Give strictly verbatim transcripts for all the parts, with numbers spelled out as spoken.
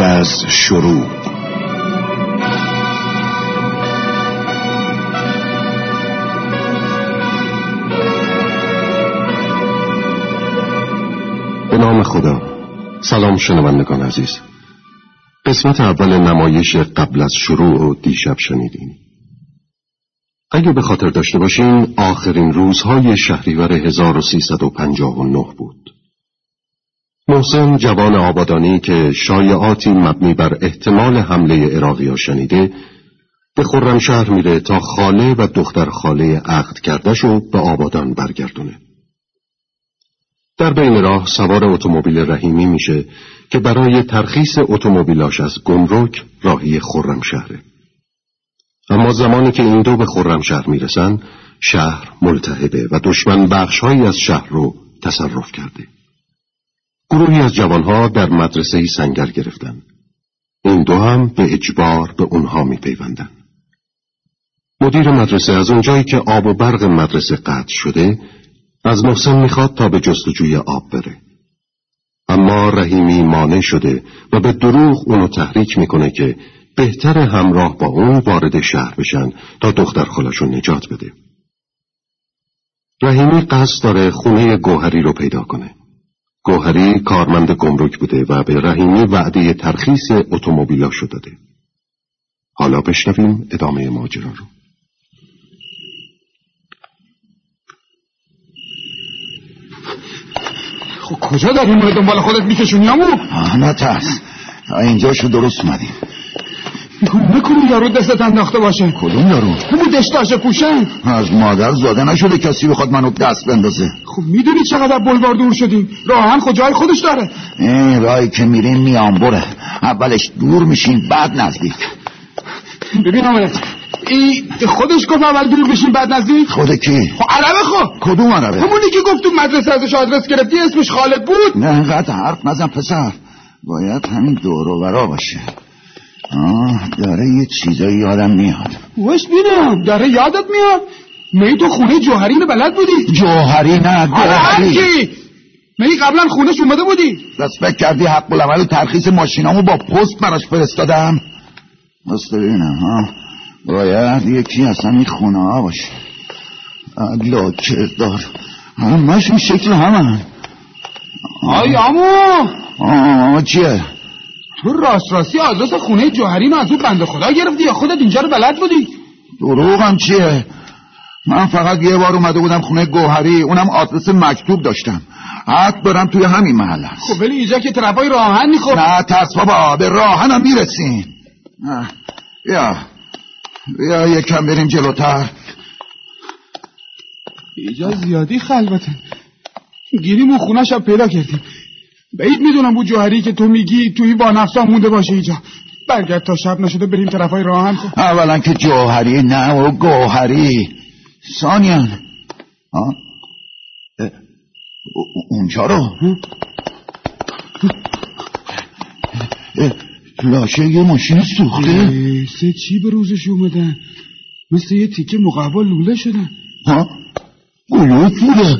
از شروع. به نام خدا. سلام شنوندگان عزیز. قسمت اول نمایش قبل از شروع رو دیشب شنیدیم. اگه به خاطر داشته باشین آخرین روزهای شهریور هزار و سیصد و پنجاه و نه بود. محسن جوان آبادانی که شایعاتی مبنی بر احتمال حمله عراقی‌ها شنیده به خرمشهر میره تا خاله و دختر خاله عقد کرده‌شو به آبادان برگردونه. در بین راه سوار اتومبیل رحیمی میشه که برای ترخیص اتومبیلاش از گمرک راهی خرمشهره. اما زمانی که این دو به خرمشهر میرسن شهر ملتهبه و دشمن بخشهایی از شهر رو تصرف کرده. گروهی از جوانها در مدرسه‌ای سنگر گرفتن. این دو هم به اجبار به اونها میپیوندن. مدیر مدرسه از اونجایی که آب و برق مدرسه قطع شده از محسن میخواد تا به جستجوی آب بره. اما رحیمی مانع شده و به دروغ اونو تحریک میکنه که بهتر همراه با اون وارد شهر بشن تا دختر خالشون نجات بده. رحیمی قصد داره خونه گوهری رو پیدا کنه. گوهری کارمند گمرک بوده و به رحیمی وعده ترخیص اتومبیلاشو داده. حالا بشنویم ادامه ماجرا رو. خب کجا داریم رو دنبال خودت میکشونی امو؟ نه ترس، اینجاشو درست اومدیم. نکنی یارو دستت انداخته باشه. کدوم یارو؟ همون دشتاش پوشن. از مادر زاده نشده کسی بخواد منو دست بندازه. خب میدونی چقدر بلوار دور شدیم؟ راهن خود جای خودش داره. این راهی که میریم میانبره، اولش دور میشیم بعد نزدیک. ببین آمدت این خودش گفت اول دور بشیم بعد نزدیک. خود کی؟ خب عربه. خب کدوم عربه؟ همونی که گفت تو مدرسه ازش آدرس گرفتی اسمش خالد بود. نه انقدر حرف نزن پسر، باید همین دور و برا باشه. آه داره یه چیزایی یادم میاد. وش بینم داره یادت میاد؟ می تو خونه جوهری رو بلد بودی؟ جوهری نه گوهری. می قبلا خونش اومده بودی؟ بس فکر کردی حق العمل و ترخیص ماشینامو با پست براش فرستادم؟ بس ببینم ها، باید یکی از همین خونه ها باشه. عدلا کردار همش این شکل همه. آی امو آه چیه؟ تو راست راستی آدرس خونه جوهری رو از اون بنده خدا گرفتی یا خودت اینجا رو بلد بودی؟ دروغم چیه؟ من فقط یه بار اومده بودم خونه گوهری، اونم آدرس مکتوب داشتم. حق برم توی همین محل هست. خب ولی اینجا که طرفای راهن میخوب. نه ترس بابا، به راهن هم میرسیم. بیا بیا یکم بریم جلوتر. اینجا زیادی خلوته. گیریم اون خونه شب پیدا کردیم. بعید میدونم بود جوهری که تو میگی توی با نفسا مونده باشه اینجا. برگرد تا شب نشده بریم طرفای راهن. خب اولا که جوهری نه و گوهری. ثانیاً اونجا رو لاشه یه ماشین سوخته. سه چی به روزش اومدن؟ مثل یه تیکه مقوا لوله شدن. ها؟ گلوت بوده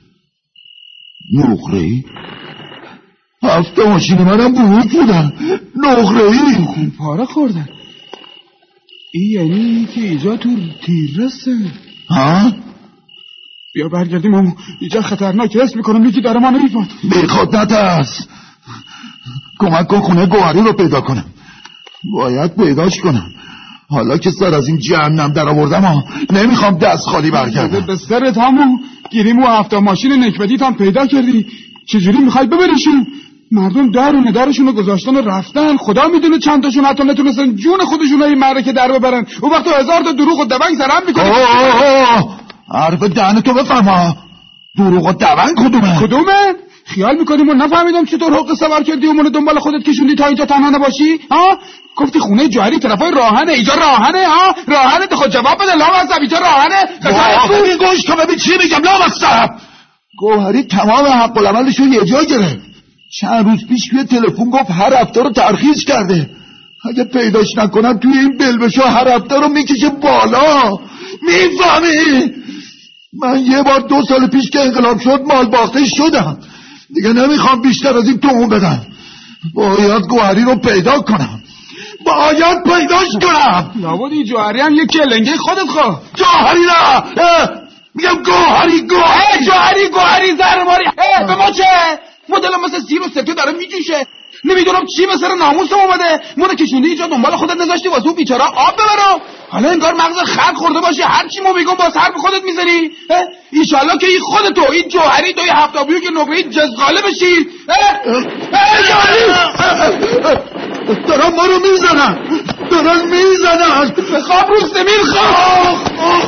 نقره‌ای؟ هفته ماشین منم بروت بودن نقره‌ای خون پاره خوردن. این یعنی که اینجا تو تیرسه. ها؟ بیا برگردیم امو اینجا خطرناک رس میکنم یکی داره ما نمیفاد. بیخواد نترس، کمک کن خونه گوهری رو پیدا کنم. باید پیداش کنم حالا که سر از این جهنم در آوردم ها. نمیخوام دست خالی برگردم. به سرت همون گیریم و هفته ماشین نکبتیت هم پیدا کردی. چجوری میخوای ببریشون؟ مردم درونه درشون رو گذاشتن و رفتن. خدا میدونه چند تاشون حتی نتونستن جون خودشون رو این معرکه در ببرن. اون وقت هزار تا دروغ و دونگ سرم میکنه. حرف دهن تو بفرما. دروغ و دونگ کدومه؟ کدومه؟ خیال میکنیم و نفهمیدم چطور حق سوار کردی و منو دنبال خودت کشوندی تا اینجا تنها نباشی؟ ها؟ گفتی خونه جوهری طرفای راهنه. اینجا راهنه؟ ها؟ راهنه؟ تو خود جواب بده. لامصب اینجا راهنه؟ ببین گوش کن ببین چی میگم. لامصب گوهری تمام حق العملش رو یه جا گرفت. چند روز پیش توی تلفن گفت هر هفته رو ترخیص کرده. اگه پیداش نکنم توی این بلبشو هر هفته رو میکشه بالا. میفهمی؟ من یه بار دو سال پیش که انقلاب شد مال باخته شدم. دیگه نمیخوام بیشتر از این تومون بدم. باید گوهری رو پیدا کنم، باید پیداش کنم. لابد این جوهری هم یه کلنگه خودت خواه. جوهری نه، میگم گوهری گوهری جوهری گوهری زهرماری. به ما چه؟ ما دلم مثل سیر و سکه داره میجوشه. نمیدونم چی به سر ناموسم اومده. ما رو کشوندی اینجا دنبال خودت نذاشتی واسه اون بیچاره آب ببرم. حالا انگار مغز خلق خورده باشی، هر چی ما میگم باز حرف خودت میزنی. ایشالله که این خودتو این جوهری دوی هفتابیو که نقره جزغاله بشی. دارن ما رو میزنن، دارن میزنن. بخواب رو زمین خواه.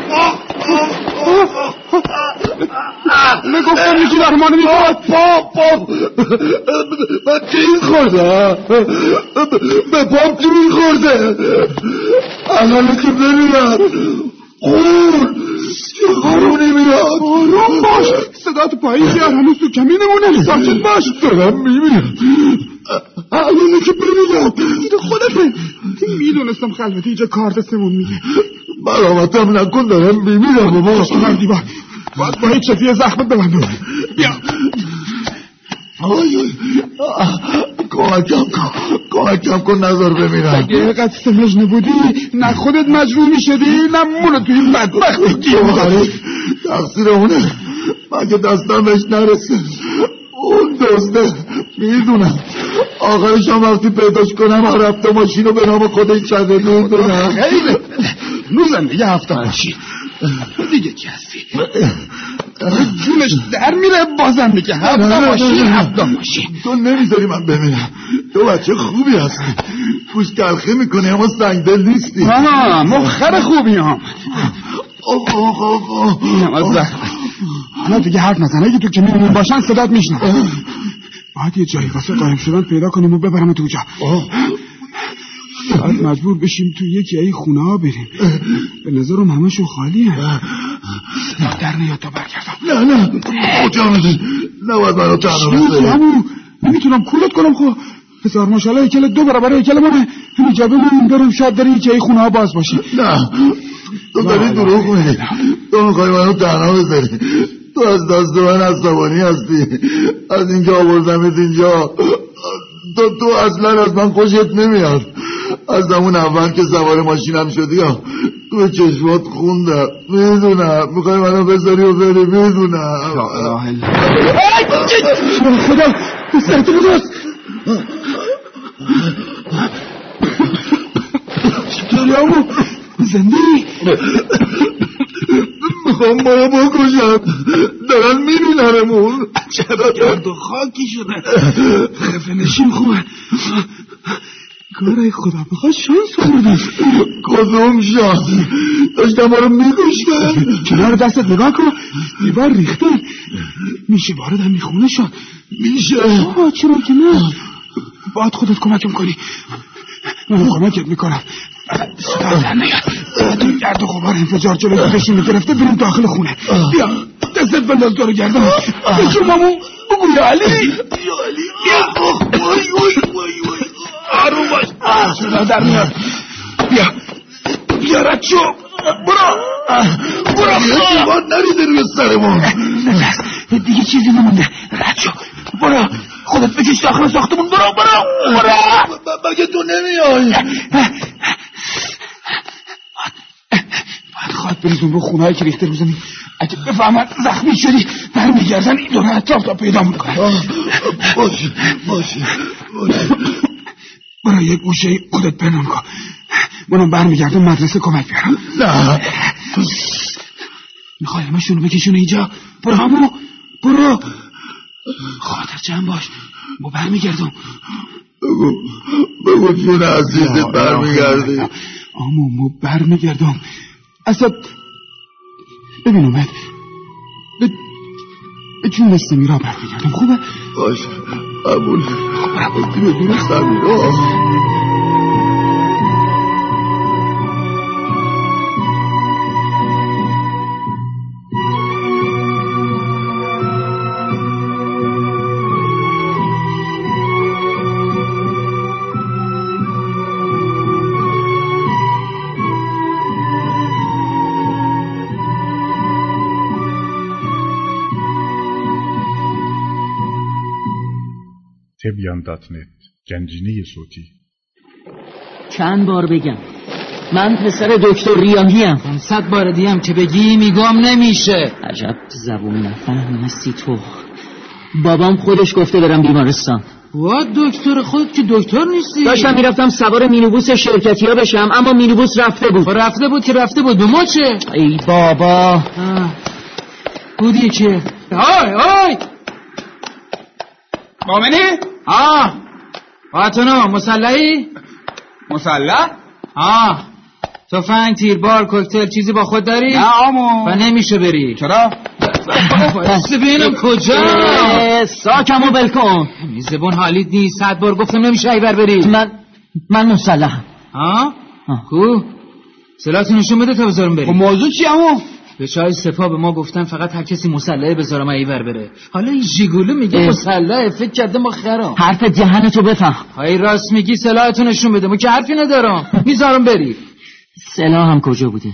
نگفتم یکی در ما نمیداد. پا پا من تیر خورده، به پام تیر خورده. الان که بمیرم خون خورونی میاد. آروم باش، صدا تو پایین زیاد هنوز تو کمینمونه. ساکت باش. دارم میمیرم الان که بمیرم. دیده خودته. میدونستم خلوتی اینجا کارت سمون میگه. برامتم نکن، دارم میمیرم. بابا بر دیوار باید با هیچ شفیه زخمت ببندم. بیا آی آی کمکم کن، کمکم کن نظر بمیرم. اگه اینقدر سمجنه بودی نه خودت مجروح میشدی نه مونو توی این بدبختی گیری. تقصیر اونه، مگه دستم بهش نرسه. اون دزده میدونم، آخرش هم وقتی پیداش کنم رفته ماشین رو به نام خودش چنده. میدونم خیلی نوزن دیگه هفته ماشین دیگه کی هستی؟ جونش در میره بازم میگه هفته ماشین هفته ماشین. تو نمیذاری من بمیرم. تو بچه خوبی هستی، پوست تلخی میکنی اما سنگدل نیستی. آه مخر خوبی هم. آخ آخ آخ اینم از زخمت. حالا دیگه حرف نزن، اگه تو که میمون باشن صدات میشنم. باید یه جایی واسه قایم شدن پیدا کنیم و ببرم تو جا. شاید مجبور بشیم تو یکی ای خونه ها بریم. به نظرم همه شو خالی هم. در نیاد تا برگردم. نه نه کجا میدی؟ نباید منو تنها بذاری. نمیتونم کولت کنم. خب بسار ماشالله ایکل دو برابر ایکل منه. اینجا بمونیم برم شاید در یکی ای خونه ها باز باشی. نه تو داری دروغ میگی. تو میخوای منو تنها بذاری. تو از دست من عصبانی هستی. از اینجا آوردمت اینجا. تو تو اصلا از من خوشت نمیاد. از همون اول که سوار ماشینم شدی ها تو چشمات خوندم. میدونم میخوای منو بذاری و بری. میدونم خدا بسرت بودست. چطوری همون زندگی؟ میخوام باید بکشم. دارن میبیننمون. چرا گرد و خاکی شده. خفه نشین خوبه. کارای خدا بخواد شانس خوردی. کدوم شانس؟ داشتم ما رو میکشتن. کنار دستت نگاه کن، دیوار ریخته. میشه وارد هم میخونه شد. میشه آه چرا که نه. باید خودت کمکم کنی. من کمکت میکنم. صدا در نیاد. تو گرد و غبار انفجار جلوی کشون میگرفته. بریم داخل خونه. بیا دستت بنداز دارو گردم. بشو مامو بگو یا علی. یا علی. وای وای وای وای آروم باش. صدا در میاد. بیا بیا رد شو. برو برو. یکی بار نریده روی سرمون. دیگه چیزی نمونده. رد شو برو. خودت بکش داخل ساختمون. برو برو برو. مگه تو نمیای؟ باید خواهد بریزون رو خونه هایی که ریخته رو زمین. اگه بفهمن زخمی شدی برمیگردن این دونه اطراف تا پیدا میکنن. باشه باشه باشه. برو یک گوشه خودت پنهان کن. منم برمیگردم مدرسه کمک بیارم. نه میخوای همشونو بکشونه اینجا. برو همونو برو. خاطر جمع باش. ما برمیگردم. بگو بگو جون عزیزت برمیگردی. آمو ما برمیگردم. اصلا ببین اومد به, به جون سمیرا برمیگردم. خوبه؟ باشه قبول. خب به جون سمیرا. تبیان دات نت گنجینه صوتی. چند بار بگم من پسر دکتر ریاهی ام؟ صد بار دیم که بگی میگم نمیشه. عجب زبون نفهم هستی تو. بابام خودش گفته برم بیمارستان. وا دکتر خود که دکتر نیستی. داشتم میرفتم سوار مینیبوس شرکتی ها بشم اما مینیبوس رفته بود. رفته بود که رفته بود، به ما چه؟ ای بابا بودی که آی آی مامنی؟ آه واتونو مسلحی؟ مسلح؟ آه تفنگ، تیربار، کوکتل چیزی با خود داری؟ نه آمو. و نمیشه بری. چرا؟ بس ببینم کجا؟ ساکمو بلکن. این زبون حالیت نیست، صد بار گفتم نمیشه ایور بری. من من مسلحم. آه؟ کو؟ سلاحتو نشون بده تا بذارم بری. خب موضوع چی امو؟ به چای سپاه به ما گفتن فقط هر کسی مسلحه بذارم ایور بره. حالا این ژیگولو میگه مسلحه، فکر کرده ما خرام. حرف دهنتو بفهم. های راست میگی، سلاحتو نشون بده. ما که حرفی ندارم، میذارم بری. سلاح هم کجا بوده؟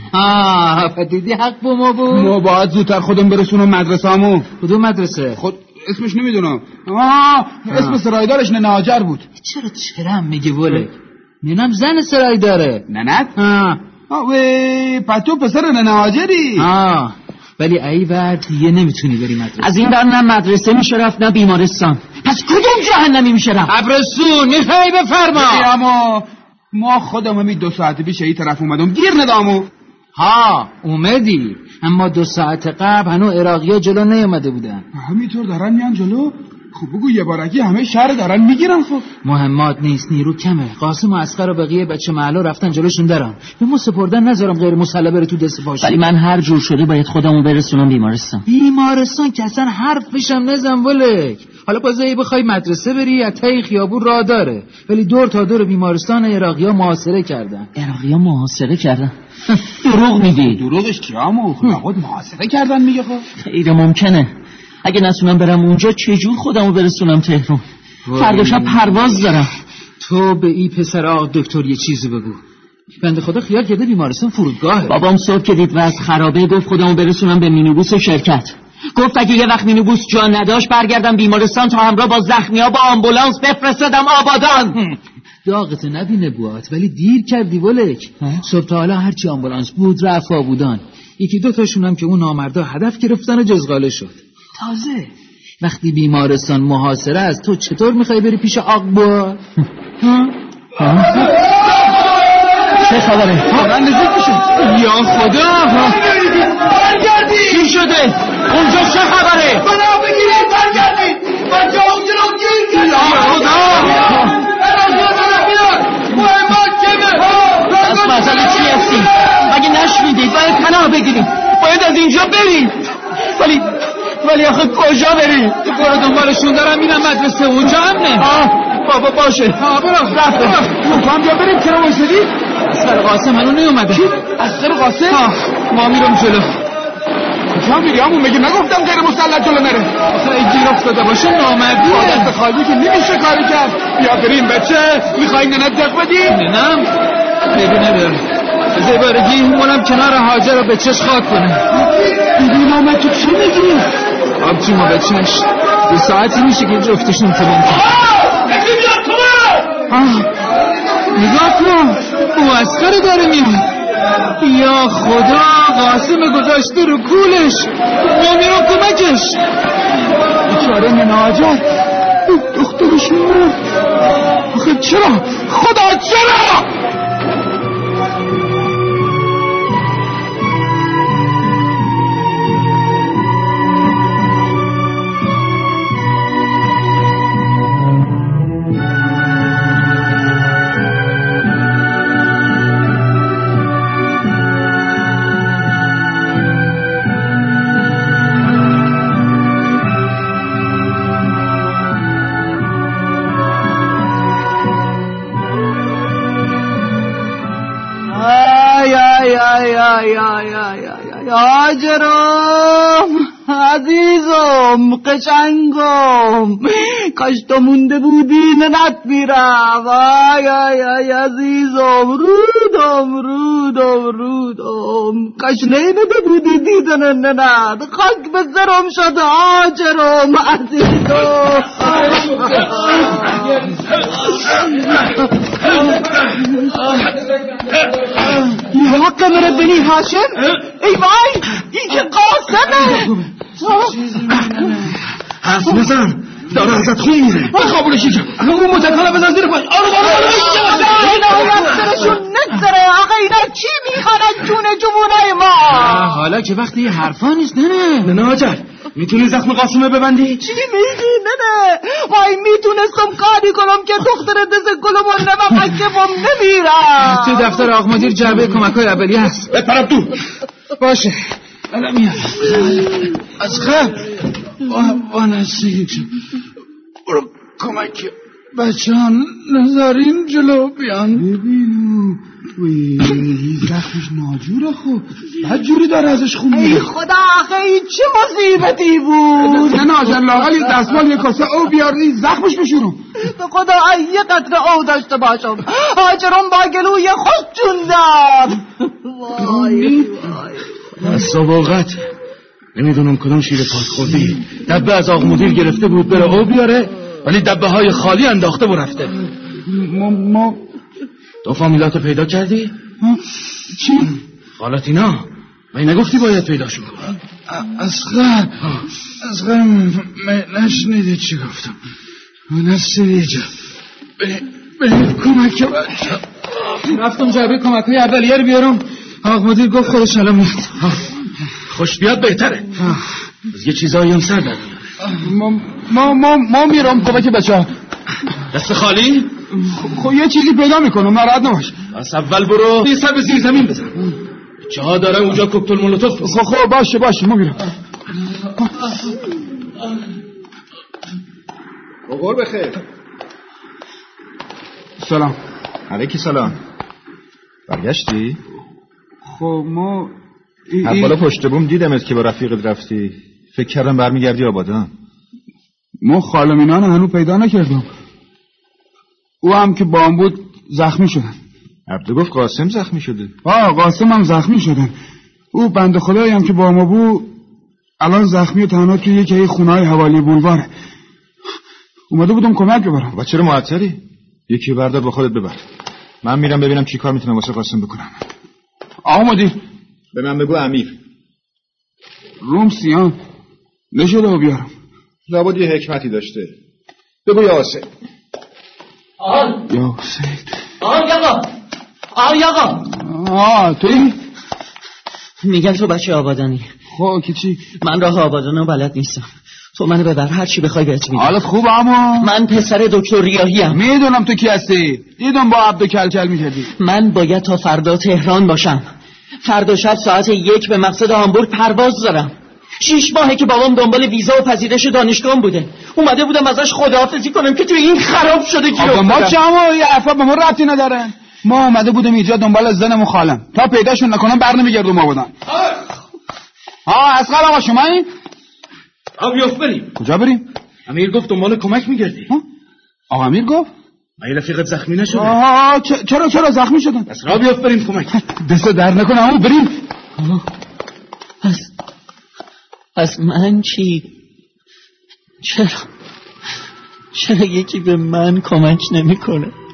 آه دیدی حق با ما بود. ما باید زودتر خودم برسونم مدرسه همو. کدوم مدرسه؟ خود اسمش نمیدونم. آه اسم سرایدارش نناجر بود. چرا چرا میگی وله؟ ننم زن سرایداره. ننت؟ آه آه وی پتو پسر نناجری. آه ولی ای ور دیگه نمیتونی بری مدرسه. از این بر نه مدرسه میشه رفت نه بیمارستان. پس کدوم جهنمی میشه رفت؟ ابرسون میخوای بفرما. اما ما خودم همین دو ساعت پیش این طرف اومدم گیر ندامو. ها اومدی، اما دو ساعت قبل هنو عراقی‌ها جلو نیومده بودن. همینطور دارن میان جلو. خب بگو یه بارکی همه شهر دارن میگیرن. خب مهمات نیست، نیرو کمه. قاسم و اصغر و بقیه بچه محله رفتن جلوشون دارن. به ما سپردن نذارم غیر مسلح بره تو دست باشه. ولی من هر جور شده باید خودمو برسونم بیمارستان. بیمارستان که اصلا حرفش هم نزن ولک. حالا بازایی بخوای مدرسه بری اتای خیابون راه داره، ولی دور تا دور بیمارستان عراقی‌ها محاصره کردن. عراقی‌ها محاصره کردن؟ دروغ میگی. دروغش کیامو؟ خود محاصره کردن میگه. خب غیر ممکنه. اگه نتونم برم اونجا چجور خودمو برسونم تهران؟ فردا شب پرواز دارم. تو به این پسر آق دکتر یه چیزی بگو. بنده خدا خیال کرده بیمارستان فرودگاهه. بابام صبح که دید وضع خرابه گفت خودمو برسونم به مینیبوس شرکت. گفت اگه یه وقت مینیبوس جا نداشت برگردم بیمارستان تا همراه با زخمی‌ها با آمبولانس بفرستادم آبادان. داغت نبینه بوات، ولی دیر کردی ولک. صبح تا حالا هرچی آمبولانس بود رفت آبودان. یکی دو تاشون هم که اون نامردا هدف گرفتن و جزغاله شد. تازه وقتی بیمارستان محاصره است تو چطور میخوای بری پیش آق با؟ چه خبره؟ واقعا نزدیک میشه. یا خدا برگردید. چی شده؟ اونجا چه خبره؟ بنا بگیرید برگردید. بچه ها اونجا رو گیر کرد. یا خدا مهمات کمه. از مسئله چی هستی؟ اگه نشنیدید باید پناه بگیریم، باید از اینجا بریم. ولی ولی آخه کجا بریم؟ برو دنبالشون دارم میرم مدرسه اونجا امنه. آه بابا باشه. آه برو رفته. تو هم بیا بریم. چرا وایسادی؟ اصغر قاسم هنو نیومده. اصغر قاسم؟ ما میرم جلو. کجا میری همون؟ مگه نگفتم غیر مسلح جلو نره؟ آخه گیر افتاده باشه نامردیه. دست خالی که نمیشه کاری کرد. بیا بریم بچه. میخوایی ننت دق بدی؟ ننم ببین نداره بذاری بارگی اونم کنار حاجر رو به چش خاک کنه. ببین آمد تو چی میگی؟ آبجی ما به چش دو ساعتی میشه که جفتشون تمام کنه. نگاه کن او اصغر داره میاد. یا خدا قاسم گذاشته رو کولش. ما میرم کمکش. بیچاره نناجر دخترشون رو. آخه چرا؟ خدا چرا؟ آی آی آی آی آی آی آی آی آجرم عزیزم قشنگم کاش تو مونده بودی ننت میرم آی آی آی عزیزم رودم رودم رودم کاش نیمده بودی دیدن ننت خاک به سرم شد آجرم عزیزم یه حق مره بنی هاشم ای وای این که قاسمه حرف نزن داره ازت خون میره قبولش کن اون متکانه بزن زیر پاش آروم آروم اینا سرشون نگذره آقا اینا چی میخوانن جون جمونای ما حالا که وقتی یه حرفا نیست نه نه نه هاجر میتونی زخم قاسمه ببندی؟ چی میگی نه نه وای میتونستم کاری کنم که دختر دست گلمون نمه حکمم نمیرم تو دفتر آقا مدیر جعبه کمک‌های اولیه هست بپرم تو باشه الان میام از خب با نسیج برو کمک بچه ها نظرین جلو بیان ببینو زخمش ناجوره خوب بعد جوری داره ازش خون ای میره خدا آخه این چه مصیبتی بود نه نه آجر لاغل یه دستمال یه کاسه او بیاری زخمش بشورم به خدا یه قطره او داشته باشم آجرم با گلوی خوش جون دار وای وای از سابقت نمیدونم کدوم شیر پاک خوردی دبه از آقا مدیر گرفته بود بره او بیاره ولی دبه های خالی انداخته و رفته ما ما تو فامیلاتو پیدا کردی؟ چی؟ خالاتینا من نگفتی باید پیداشون کنم اصغر اصغر نشنیدی چی گفتم نسیدی جا به کمک بچه رفتم جعبه کمک‌های اولیه رو بیارم آقا مدیر گفت خودش الان میاد خوش بیاد بهتره از یه چیزایی هم سر در ما ما ما, ما میرم کمک بچه ها دست خالی؟ خب یه چیزی پیدا میکنم ناراحت نباش پس اول برو یه سر به زیر زمین بزن بچه ها دارن اونجا کوکتل مولوتوف بزن خب خب باشه باشه ما میرم بخور بخیر سلام علیکی سلام برگشتی؟ خب ما از بالا پشت بوم دیدمت که با رفیقت رفتی فکر کردم برمیگردی آبادان ما خالمینان هنو پیدا نکردم او هم که با هم بود زخمی شدن عبدو گفت قاسم زخمی شده آه قاسم هم زخمی شدن او بنده خدایی هم که با ما بود الان زخمی و تنها توی یکی خونه‌های حوالی بولواره اومده بودم کمک ببرم و چرا معطلی؟ یکی بردار با خودت ببر من میرم ببینم چی کار میتونم واسه قاسم بکنم آقا مدیر به من بگو امیر روم سیان نشده و بیارم لابد یه حکمتی داشته بگو یا حسین آن یا حسین آن یاقا آن یاقا آه توی میگن تو بچه آبادانی خب که چی من راه آبادانو بلد نیستم تو منو ببر هر چی بخوای بهت میدم حالت خوبه اما من پسر دکتر ریاحی ام میدونم تو کی هستی دیدم با عبدو کل کل میکردی من باید تا فردا تهران باشم فردا شب ساعت یک به مقصد هامبورگ پرواز دارم شیش ماهه که بابام دنبال ویزا و پذیرش دانشگاه بوده اومده بودم ازش خداحافظی کنم که تو این خراب شده گیر افتادم ما چه همه یه حرفا به ما ربطی نداره ما اومده بودم اینجا دنبال زن مخالم تا پیداشون نکنم بر نمیگردم آبادان ها اصغر آقا شما این آب بیافت بریم کجا بریم امیر گفت دنبال کمک میگردی آقا امیر گفت من رفیقت زخمی نشده آه چرا چرا زخمی شدن بس را بیافت بریم کمک دست در نکنه همون بریم پس پس من چی چرا چرا یکی به من کمک نمیکنه